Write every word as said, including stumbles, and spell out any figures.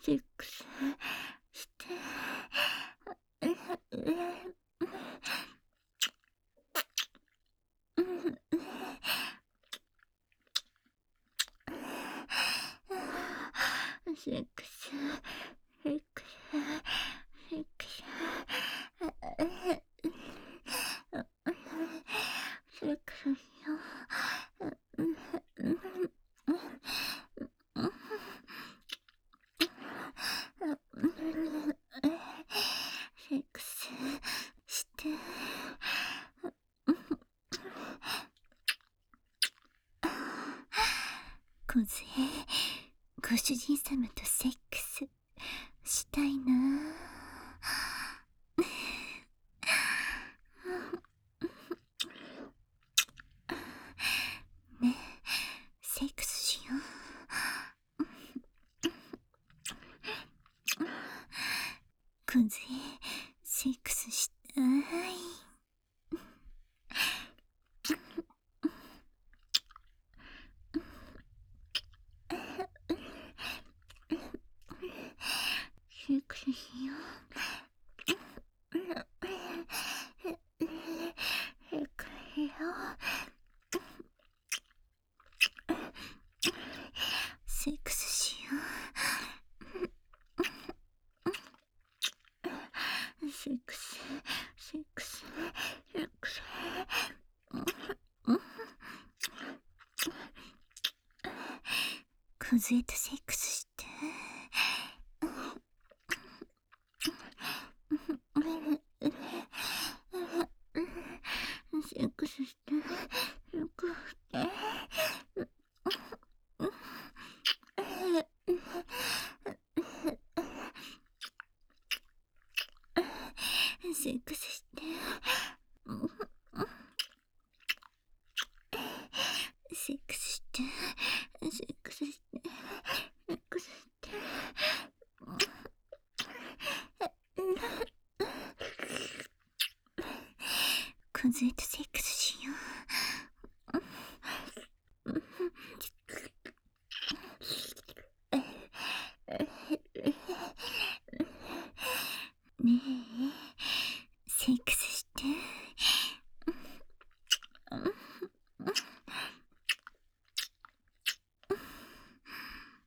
セックスして、セックス、セックス、セックス、セックスしよう。セックスして、小杖、ご主人様とセックスしたいなねえ、セックスしよう。小杖、セックスしたい。セックスしよう。セックスしよう。セックスしよう。セックス、セックス、セックス。小杖とセックスして。セックスして、セックスして。セックスして。セックスして。セックスして。セックスして。小杖とセックスしよう。ねえ、